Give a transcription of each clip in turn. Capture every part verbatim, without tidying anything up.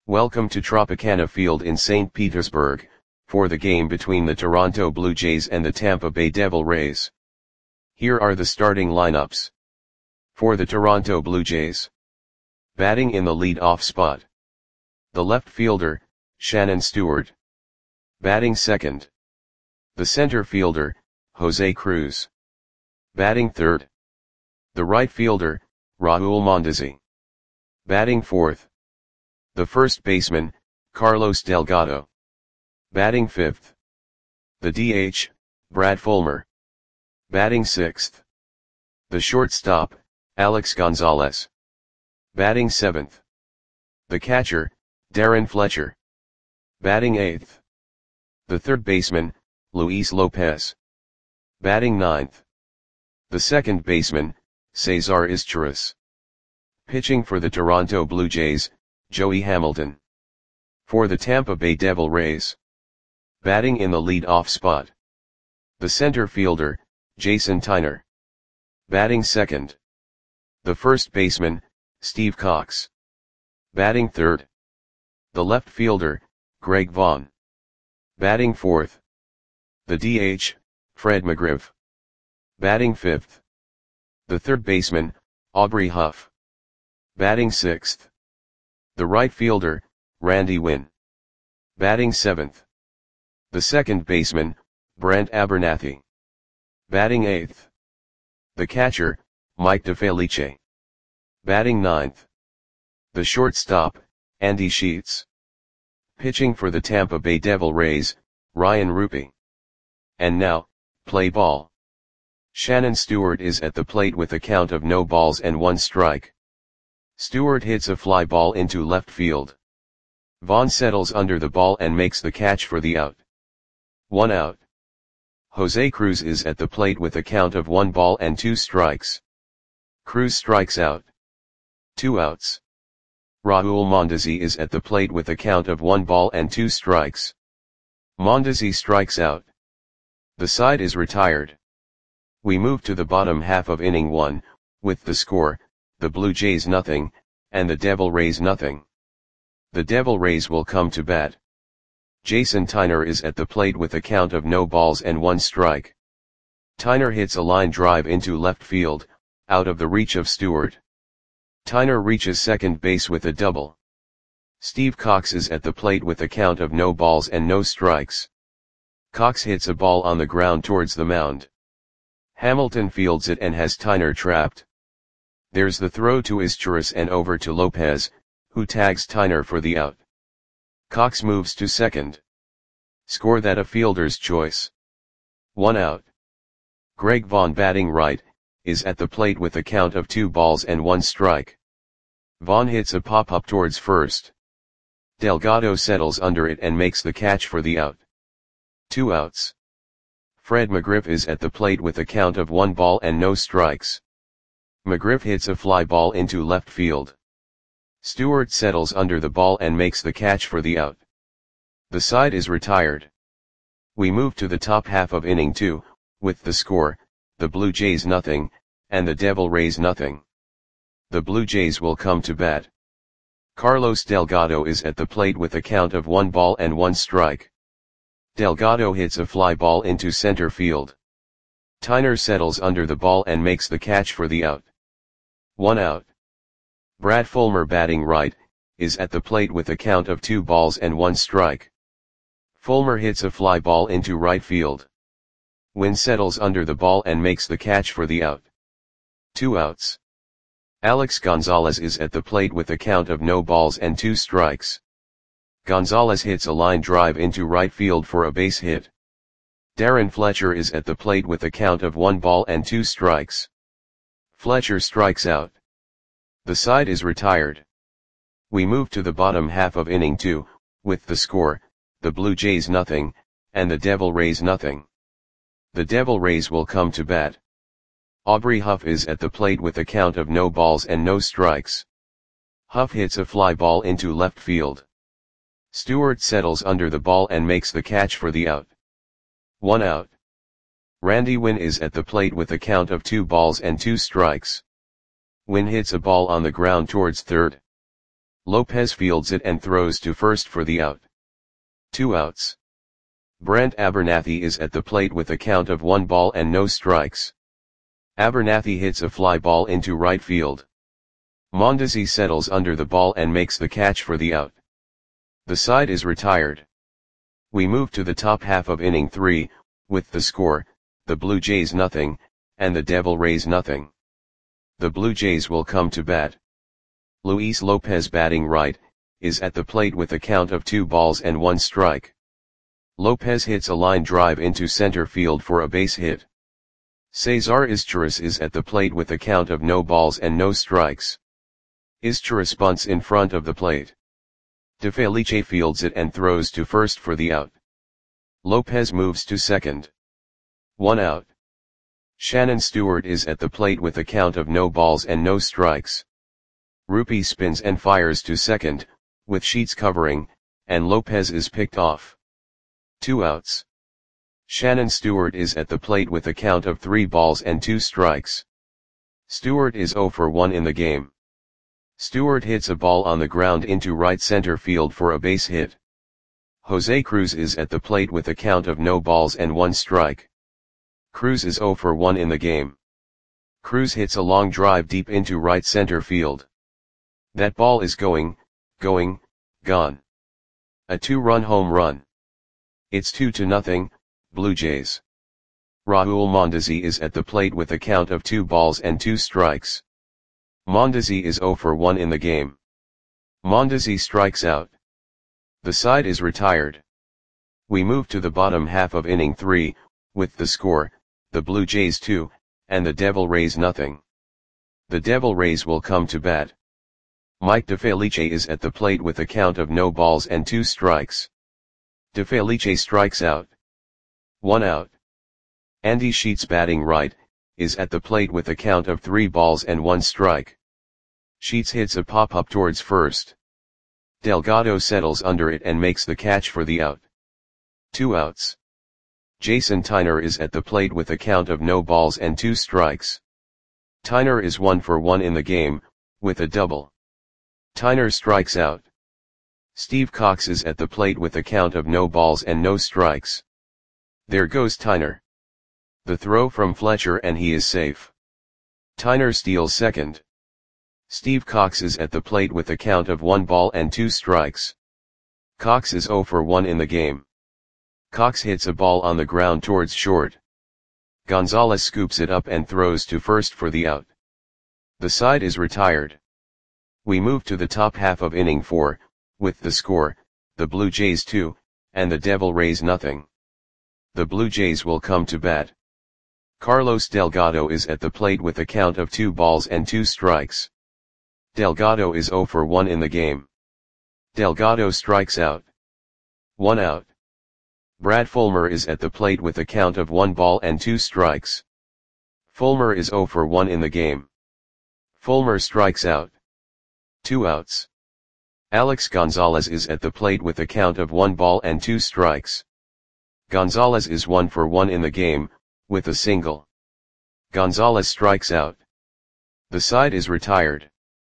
Welcome to Tropicana Field in Saint Petersburg, for the game between the Toronto Blue Jays and the Tampa Bay Devil Rays. Here are the starting lineups. For the Toronto Blue Jays. Batting in the lead-off spot. The left fielder, Shannon Stewart. Batting second. The center fielder, Jose Cruz. Batting third. The right fielder, Raul Mondesi. Batting fourth. The first baseman, Carlos Delgado. Batting fifth. The D H, Brad Fulmer. Batting sixth. The shortstop, Alex Gonzalez. Batting seventh. The catcher, Darren Fletcher. Batting eighth. The third baseman, Luis Lopez. Batting ninth. The second baseman, Cesar Izturis. Pitching for the Toronto Blue Jays, Joey Hamilton. For the Tampa Bay Devil Rays. Batting in the lead-off spot. The center fielder, Jason Tyner. Batting second. The first baseman, Steve Cox. Batting third. The left fielder, Greg Vaughn. Batting fourth. The D H, Fred McGriff. Batting fifth. The third baseman, Aubrey Huff. Batting sixth. The right fielder, Randy Winn. Batting seventh. The second baseman, Brent Abernathy. Batting eighth. The catcher, Mike DeFelice. Batting ninth. The shortstop, Andy Sheets. Pitching for the Tampa Bay Devil Rays, Ryan Rupi. And now, play ball. Shannon Stewart is at the plate with a count of no balls and one strike. Stewart hits a fly ball into left field. Vaughn settles under the ball and makes the catch for the out. One out. Jose Cruz is at the plate with a count of one ball and two strikes. Cruz strikes out. Two outs. Raul Mondesi is at the plate with a count of one ball and two strikes. Mondesi strikes out. The side is retired. We move to the bottom half of inning one, with the score, the Blue Jays nothing, and the Devil Rays nothing. The Devil Rays will come to bat. Jason Tyner is at the plate with a count of no balls and one strike. Tyner hits a line drive into left field, out of the reach of Stewart. Tyner reaches second base with a double. Steve Cox is at the plate with a count of no balls and no strikes. Cox hits a ball on the ground towards the mound. Hamilton fields it and has Tyner trapped. There's the throw to Izturis and over to Lopez, who tags Tyner for the out. Cox moves to second. Score that a fielder's choice. One out. Greg Vaughn, batting right, is at the plate with a count of two balls and one strike. Vaughn hits a pop-up towards first. Delgado settles under it and makes the catch for the out. Two outs. Fred McGriff is at the plate with a count of one ball and no strikes. McGriff hits a fly ball into left field. Stewart settles under the ball and makes the catch for the out. The side is retired. We move to the top half of inning two, with the score, the Blue Jays nothing, and the Devil Rays nothing. The Blue Jays will come to bat. Carlos Delgado is at the plate with a count of one ball and one strike. Delgado hits a fly ball into center field. Tyner settles under the ball and makes the catch for the out. One out. Brad Fulmer, batting right, is at the plate with a count of two balls and one strike. Fulmer hits a fly ball into right field. Winn settles under the ball and makes the catch for the out. Two outs. Alex Gonzalez is at the plate with a count of no balls and two strikes. Gonzalez hits a line drive into right field for a base hit. Darren Fletcher is at the plate with a count of one ball and two strikes. Fletcher strikes out. The side is retired. We move to the bottom half of inning two, with the score, the Blue Jays nothing, and the Devil Rays nothing. The Devil Rays will come to bat. Aubrey Huff is at the plate with a count of no balls and no strikes. Huff hits a fly ball into left field. Stewart settles under the ball and makes the catch for the out. One out. Randy Winn is at the plate with a count of two balls and two strikes. Winn hits a ball on the ground towards third. Lopez fields it and throws to first for the out. Two outs. Brent Abernathy is at the plate with a count of one ball and no strikes. Abernathy hits a fly ball into right field. Mondesi settles under the ball and makes the catch for the out. The side is retired. We move to the top half of inning three, with the score, the Blue Jays nothing, and the Devil Rays nothing. The Blue Jays will come to bat. Luis Lopez, batting right, is at the plate with a count of two balls and one strike. Lopez hits a line drive into center field for a base hit. Cesar Izturis is at the plate with a count of no balls and no strikes. Izturis bunts in front of the plate. De Felice fields it and throws to first for the out. Lopez moves to second. One out. Shannon Stewart is at the plate with a count of no balls and no strikes. Rupi spins and fires to second, with Sheets covering, and Lopez is picked off. Two outs. Shannon Stewart is at the plate with a count of three balls and two strikes. Stewart is zero for one in the game. Stewart hits a ball on the ground into right center field for a base hit. Jose Cruz is at the plate with a count of no balls and one strike. Cruz is zero for one in the game. Cruz hits a long drive deep into right center field. That ball is going, going, gone. A two-run home run. It's two to nothing, Blue Jays. Raul Mondesi is at the plate with a count of two balls and two strikes. Mondesi is zero for one in the game. Mondesi strikes out. The side is retired. We move to the bottom half of inning three, with the score, the Blue Jays two, and the Devil Rays nothing. The Devil Rays will come to bat. Mike De Felice is at the plate with a count of no balls and two strikes. De Felice strikes out. One out. Andy Sheets, batting right, is at the plate with a count of three balls and one strike. Sheets hits a pop-up towards first. Delgado settles under it and makes the catch for the out. Two outs. Jason Tyner is at the plate with a count of no balls and two strikes. Tyner is one for one in the game, with a double. Tyner strikes out. Steve Cox is at the plate with a count of no balls and no strikes. There goes Tyner. The throw from Fletcher and he is safe. Tyner steals second. Steve Cox is at the plate with a count of one ball and two strikes. Cox is zero for one in the game. Cox hits a ball on the ground towards short. Gonzalez scoops it up and throws to first for the out. The side is retired. We move to the top half of inning four, with the score, the Blue Jays two, and the Devil Rays nothing. The Blue Jays will come to bat. Carlos Delgado is at the plate with a count of two balls and two strikes. Delgado is zero for one in the game. Delgado strikes out. One out. Brad Fulmer is at the plate with a count of one ball and two strikes. Fulmer is zero for one in the game. Fulmer strikes out. Two outs. Alex Gonzalez is at the plate with a count of one ball and two strikes. Gonzalez is one for one in the game, with a single. Gonzalez strikes out. The side is retired.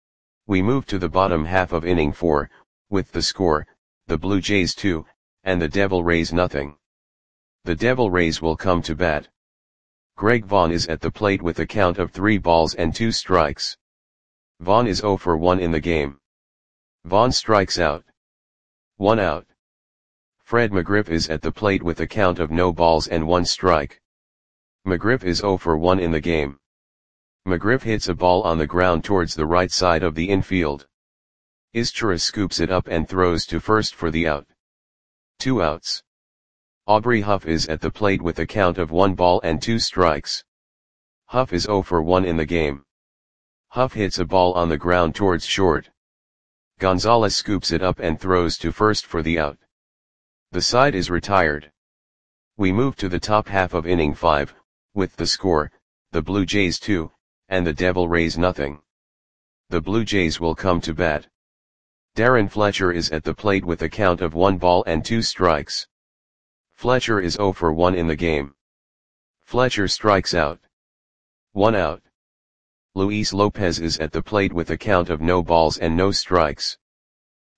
We move to the bottom half of inning four, with the score, the Blue Jays two, and the Devil Rays nothing. The Devil Rays will come to bat. Greg Vaughn is at the plate with a count of three balls and two strikes. Vaughn is zero for one in the game. Vaughn strikes out. One out. Fred McGriff is at the plate with a count of no balls and one strike. McGriff is zero for one in the game. McGriff hits a ball on the ground towards the right side of the infield. Izturis scoops it up and throws to first for the out. Two outs. Aubrey Huff is at the plate with a count of one ball and two strikes. Huff is zero for one in the game. Huff hits a ball on the ground towards short. Gonzalez scoops it up and throws to first for the out. The side is retired. We move to the top half of inning five, with the score, the Blue Jays two, and the Devil Rays nothing. The Blue Jays will come to bat. Darren Fletcher is at the plate with a count of one ball and two strikes. Fletcher is zero for one in the game. Fletcher strikes out. One out. Luis Lopez is at the plate with a count of no balls and no strikes.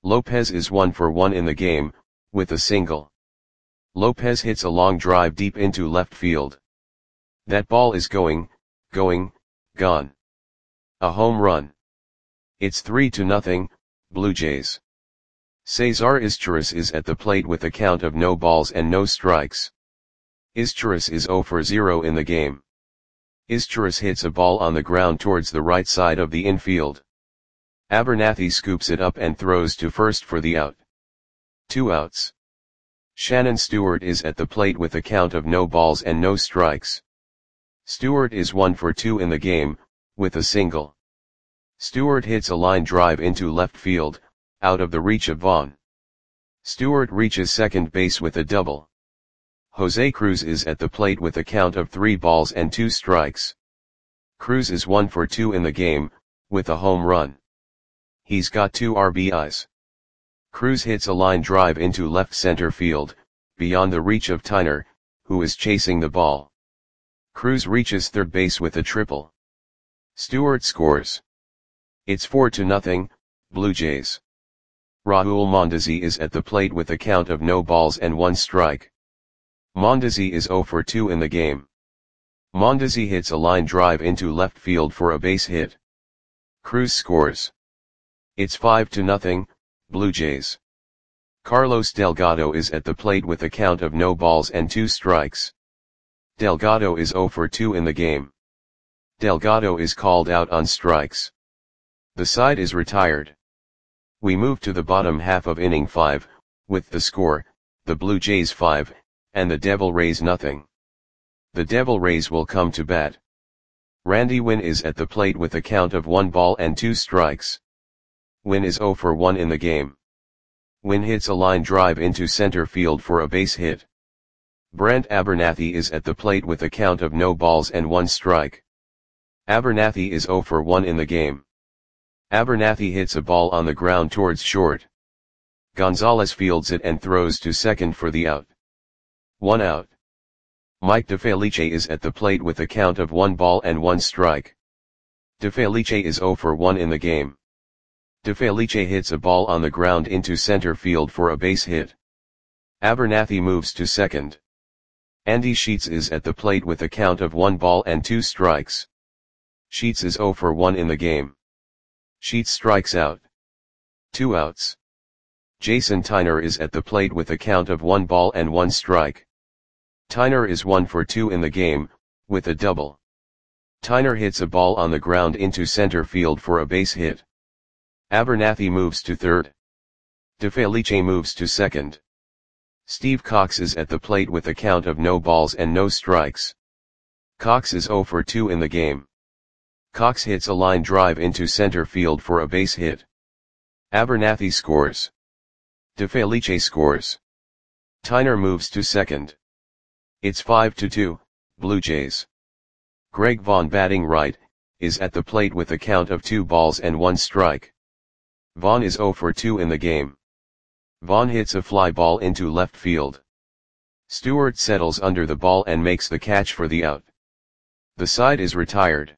Lopez is one for one in the game, with a single. Lopez hits a long drive deep into left field. That ball is going, going, gone. A home run. It's three to nothing, Blue Jays. Cesar Izturis is at the plate with a count of no balls and no strikes. Izturis is zero for zero in the game. Izturis hits a ball on the ground towards the right side of the infield. Abernathy scoops it up and throws to first for the out. Two outs. Shannon Stewart is at the plate with a count of no balls and no strikes. Stewart is one for two in the game, with a single. Stewart hits a line drive into left field, out of the reach of Vaughn. Stewart reaches second base with a double. Jose Cruz is at the plate with a count of three balls and two strikes. Cruz is one for two in the game, with a home run. He's got two R B Is. Cruz hits a line drive into left center field, beyond the reach of Tyner, who is chasing the ball. Cruz reaches third base with a triple. Stewart scores. It's four to nothing, Blue Jays. Raul Mondesi is at the plate with a count of no balls and one strike. Mondesi is zero for two in the game. Mondesi hits a line drive into left field for a base hit. Cruz scores. It's five to nothing, Blue Jays. Carlos Delgado is at the plate with a count of no balls and two strikes. Delgado is zero for two in the game. Delgado is called out on strikes. The side is retired. We move to the bottom half of inning five, with the score, the Blue Jays five, and the Devil Rays nothing. The Devil Rays will come to bat. Randy Winn is at the plate with a count of one ball and two strikes. Winn is zero for one in the game. Winn hits a line drive into center field for a base hit. Brent Abernathy is at the plate with a count of no balls and one strike. Abernathy is zero for one in the game. Abernathy hits a ball on the ground towards short. Gonzalez fields it and throws to second for the out. One out. Mike DeFelice is at the plate with a count of one ball and one strike. DeFelice is zero for one in the game. DeFelice hits a ball on the ground into center field for a base hit. Abernathy moves to second. Andy Sheets is at the plate with a count of one ball and two strikes. Sheets is zero for one in the game. Sheets strikes out. Two outs. Jason Tyner is at the plate with a count of one ball and one strike. Tyner is one for two in the game, with a double. Tyner hits a ball on the ground into center field for a base hit. Abernathy moves to third. DeFelice moves to second. Steve Cox is at the plate with a count of no balls and no strikes. Cox is zero for two in the game. Cox hits a line drive into center field for a base hit. Abernathy scores. DeFelice scores. Tyner moves to second. It's five to two, Blue Jays. Greg Vaughn, batting right, is at the plate with a count of two balls and one strike. Vaughn is zero for two in the game. Vaughn hits a fly ball into left field. Stewart settles under the ball and makes the catch for the out. The side is retired.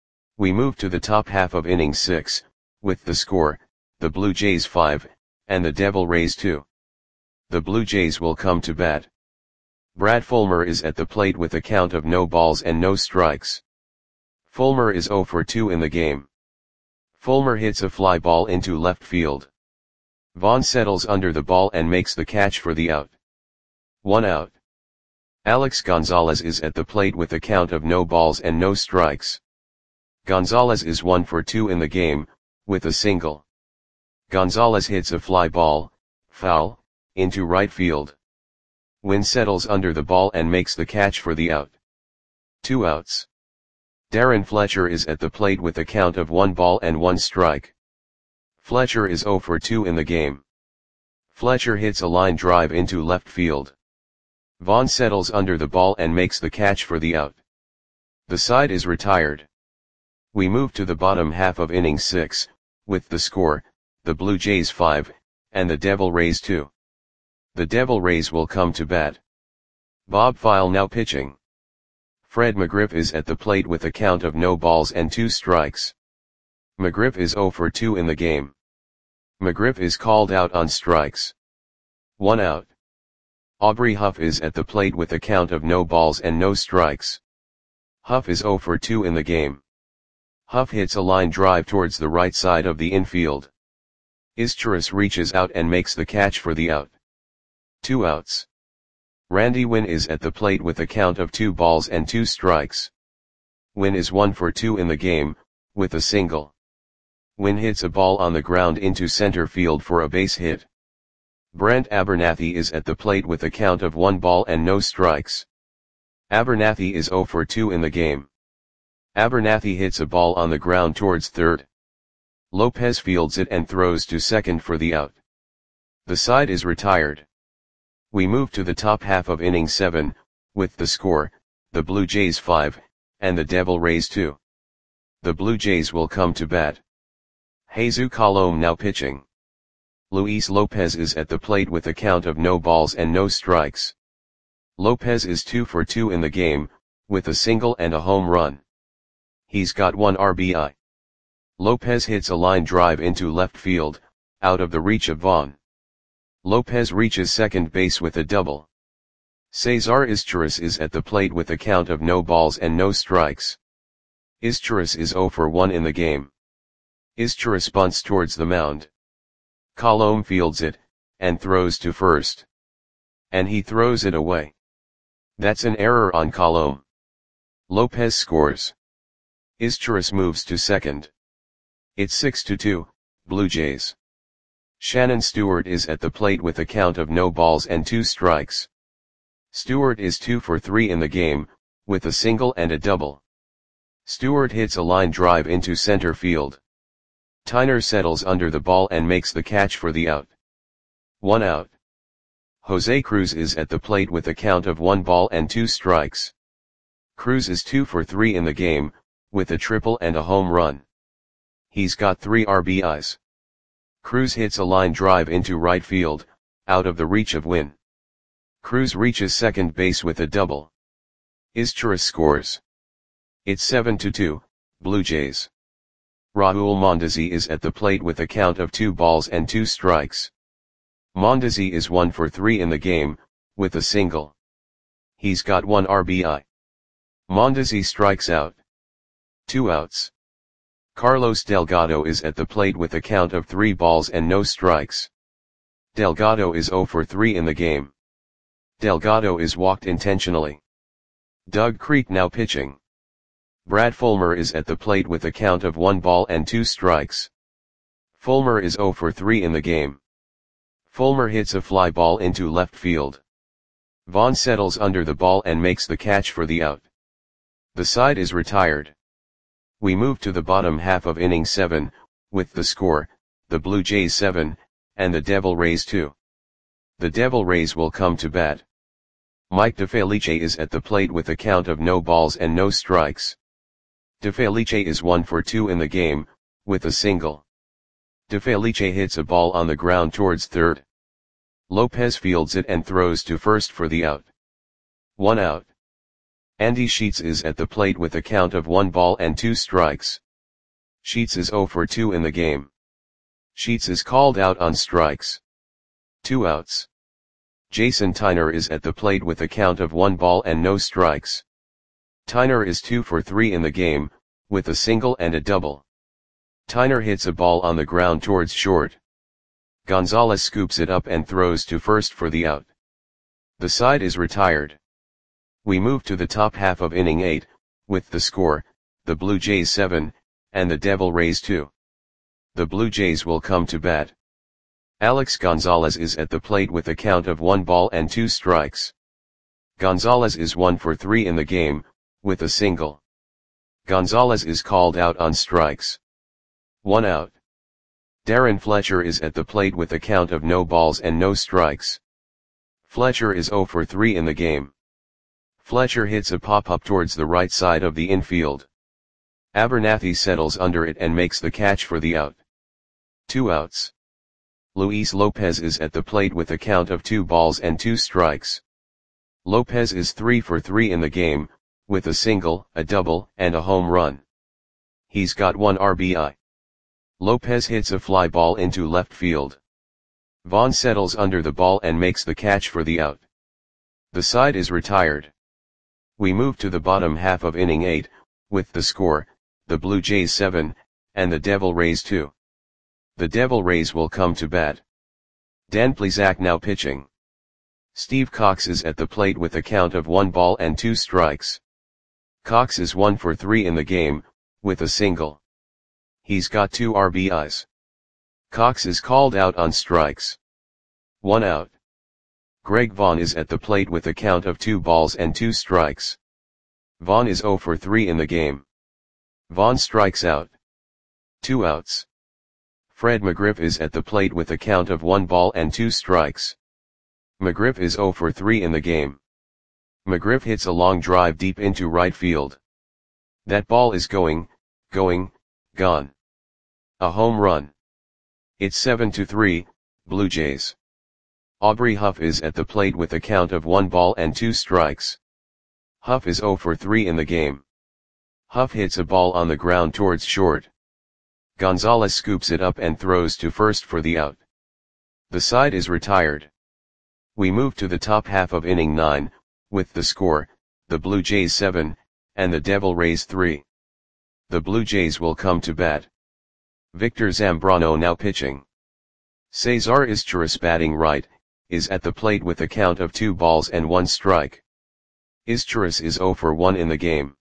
We move to the top half of inning six, with the score, the Blue Jays five, and the Devil Rays two. The Blue Jays will come to bat. Brad Fulmer is at the plate with a count of no balls and no strikes. Fulmer is zero for two in the game. Fulmer hits a fly ball into left field. Vaughn settles under the ball and makes the catch for the out. One out. Alex Gonzalez is at the plate with a count of no balls and no strikes. Gonzalez is one for two in the game, with a single. Gonzalez hits a fly ball, foul, into right field. Winn settles under the ball and makes the catch for the out. Two outs. Darren Fletcher is at the plate with a count of one ball and one strike. Fletcher is zero for two in the game. Fletcher hits a line drive into left field. Vaughn settles under the ball and makes the catch for the out. The side is retired. We move to the bottom half of inning six, with the score, the Blue Jays five, and the Devil Rays two. The Devil Rays will come to bat. Bob File now pitching. Fred McGriff is at the plate with a count of no balls and two strikes. McGriff is zero for two in the game. McGriff is called out on strikes. One out. Aubrey Huff is at the plate with a count of no balls and no strikes. Huff is zero for two in the game. Huff hits a line drive towards the right side of the infield. Izturis reaches out and makes the catch for the out. Two outs. Randy Winn is at the plate with a count of two balls and two strikes. Winn is one for two in the game, with a single. Winn hits a ball on the ground into center field for a base hit. Brent Abernathy is at the plate with a count of one ball and no strikes. Abernathy is zero for two in the game. Abernathy hits a ball on the ground towards third. Lopez fields it and throws to second for the out. The side is retired. We move to the top half of inning seven, with the score, the Blue Jays five, and the Devil Rays two. The Blue Jays will come to bat. Jesus Colome now pitching. Luis Lopez is at the plate with a count of no balls and no strikes. Lopez is two for two in the game, with a single and a home run. He's got one R B I. Lopez hits a line drive into left field, out of the reach of Vaughn. Lopez reaches second base with a double. Cesar Izturis is at the plate with a count of no balls and no strikes. Izturis is zero for one in the game. Izturis bunts towards the mound. Colome fields it, and throws to first. And he throws it away. That's an error on Colome. Lopez scores. Izturis moves to second. It's six to two, Blue Jays. Shannon Stewart is at the plate with a count of no balls and two strikes. Stewart is two for three in the game, with a single and a double. Stewart hits a line drive into center field. Tyner settles under the ball and makes the catch for the out. One out. Jose Cruz is at the plate with a count of one ball and two strikes. Cruz is two for three in the game, with a triple and a home run. He's got three R B Is. Cruz hits a line drive into right field, out of the reach of Winn. Cruz reaches second base with a double. Izturis scores. It's seven to two, Blue Jays. Raul Mondesi is at the plate with a count of two balls and two strikes. Mondesi is one for three in the game, with a single. He's got one R B I. Mondesi strikes out. Two outs. Carlos Delgado is at the plate with a count of three balls and no strikes. Delgado is zero for three in the game. Delgado is walked intentionally. Doug Creek now pitching. Brad Fulmer is at the plate with a count of one ball and two strikes. Fulmer is zero for three in the game. Fulmer hits a fly ball into left field. Vaughn settles under the ball and makes the catch for the out. The side is retired. We move to the bottom half of inning seven, with the score, the Blue Jays seven, and the Devil Rays two. The Devil Rays will come to bat. Mike DeFelice is at the plate with a count of no balls and no strikes. DeFelice is one for two in the game, with a single. DeFelice hits a ball on the ground towards third. Lopez fields it and throws to first for the out. One out. Andy Sheets is at the plate with a count of one ball and two strikes. Sheets is zero for two in the game. Sheets is called out on strikes. Two outs. Jason Tyner is at the plate with a count of one ball and no strikes. Tyner is two for three in the game, with a single and a double. Tyner hits a ball on the ground towards short. Gonzalez scoops it up and throws to first for the out. The side is retired. We move to the top half of inning eight, with the score, the Blue Jays seven, and the Devil Rays two. The Blue Jays will come to bat. Alex Gonzalez is at the plate with a count of one ball and two strikes. Gonzalez is one for three in the game, with a single. Gonzalez is called out on strikes. One out. Darren Fletcher is at the plate with a count of no balls and no strikes. Fletcher is zero for three in the game. Fletcher hits a pop-up towards the right side of the infield. Abernathy settles under it and makes the catch for the out. Two outs. Luis Lopez is at the plate with a count of two balls and two strikes. Lopez is three for three in the game, with a single, a double, and a home run. He's got one R B I. Lopez hits a fly ball into left field. Vaughn settles under the ball and makes the catch for the out. The side is retired. We move to the bottom half of inning eight, with the score, the Blue Jays seven, and the Devil Rays two. The Devil Rays will come to bat. Dan Plesac now pitching. Steve Cox is at the plate with a count of one ball and two strikes. Cox is one for three in the game, with a single. He's got two R B Is. Cox is called out on strikes. One out. Greg Vaughn is at the plate with a count of two balls and two strikes. Vaughn is zero for three in the game. Vaughn strikes out. Two outs. Fred McGriff is at the plate with a count of one ball and two strikes. McGriff is zero for three in the game. McGriff hits a long drive deep into right field. That ball is going, going, gone. A home run. It's seven to three, Blue Jays. Aubrey Huff is at the plate with a count of one ball and two strikes. Huff is zero for three in the game. Huff hits a ball on the ground towards short. Gonzalez scoops it up and throws to first for the out. The side is retired. We move to the top half of inning nine, with the score, the Blue Jays seven, and the Devil Rays three. The Blue Jays will come to bat. Victor Zambrano now pitching. Cesar Izturis batting right, is at the plate with a count of two balls and one strike. Izturis is zero for one in the game.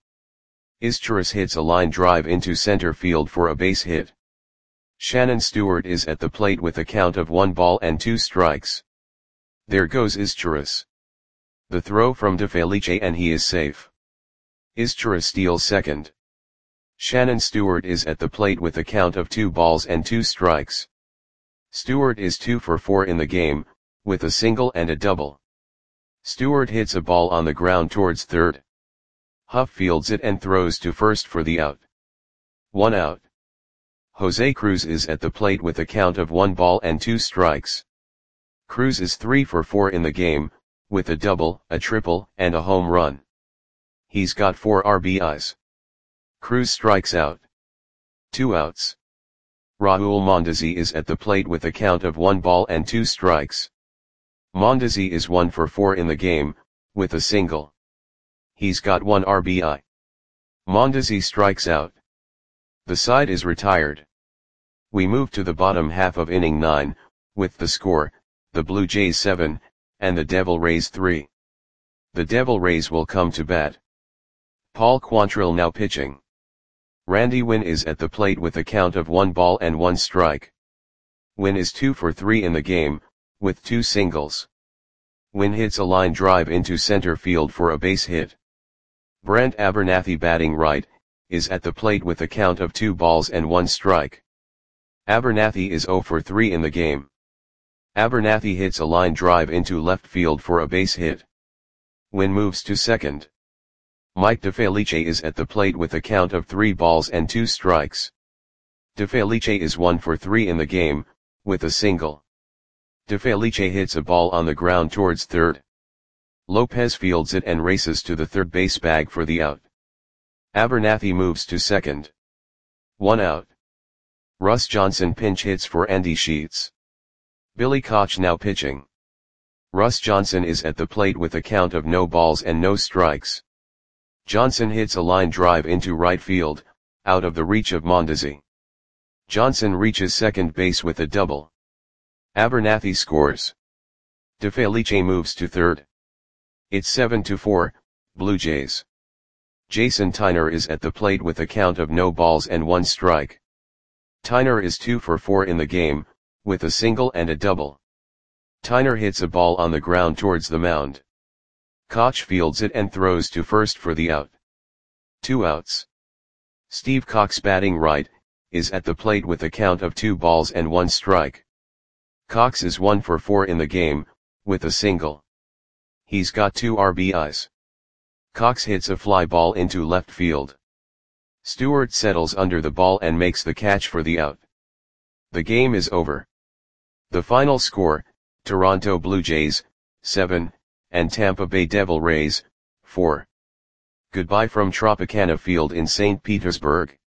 Izturis hits a line drive into center field for a base hit. Shannon Stewart is at the plate with a count of one ball and two strikes. There goes Izturis. The throw from DeFelice and he is safe. Izturis steals second. Shannon Stewart is at the plate with a count of two balls and two strikes. Stewart is two for four in the game, with a single and a double. Stewart hits a ball on the ground towards third. Huff fields it and throws to first for the out. One out. Jose Cruz is at the plate with a count of one ball and two strikes. Cruz is three for four in the game, with a double, a triple, and a home run. He's got four R B Is. Cruz strikes out. Two outs. Raul Mondesi is at the plate with a count of one ball and two strikes. Mondesi is one for four in the game, with a single. He's got one R B I. Mondesi strikes out. The side is retired. We move to the bottom half of inning nine, with the score, the Blue Jays seven, and the Devil Rays three. The Devil Rays will come to bat. Paul Quantrill now pitching. Randy Winn is at the plate with a count of one ball and one strike. Winn is two for three in the game, with two singles. Winn hits a line drive into center field for a base hit. Brent Abernathy batting right, is at the plate with a count of two balls and one strike. Abernathy is zero for three in the game. Abernathy hits a line drive into left field for a base hit. Winn moves to second. Mike DeFelice is at the plate with a count of three balls and two strikes. DeFelice is one for three in the game, with a single. DeFelice hits a ball on the ground towards third. Lopez fields it and races to the third base bag for the out. Abernathy moves to second. One out. Russ Johnson pinch hits for Andy Sheets. Billy Koch now pitching. Russ Johnson is at the plate with a count of no balls and no strikes. Johnson hits a line drive into right field, out of the reach of Mondesi. Johnson reaches second base with a double. Abernathy scores. DeFelice moves to third. It's seven to four, Blue Jays. Jason Tyner is at the plate with a count of no balls and one strike. Tyner is two for four in the game, with a single and a double. Tyner hits a ball on the ground towards the mound. Koch fields it and throws to first for the out. Two outs. Steve Cox batting right, is at the plate with a count of two balls and one strike. Cox is one for four in the game, with a single. He's got two R B Is. Cox hits a fly ball into left field. Stewart settles under the ball and makes the catch for the out. The game is over. The final score, Toronto Blue Jays, seven, and Tampa Bay Devil Rays, four. Goodbye from Tropicana Field in Saint Petersburg.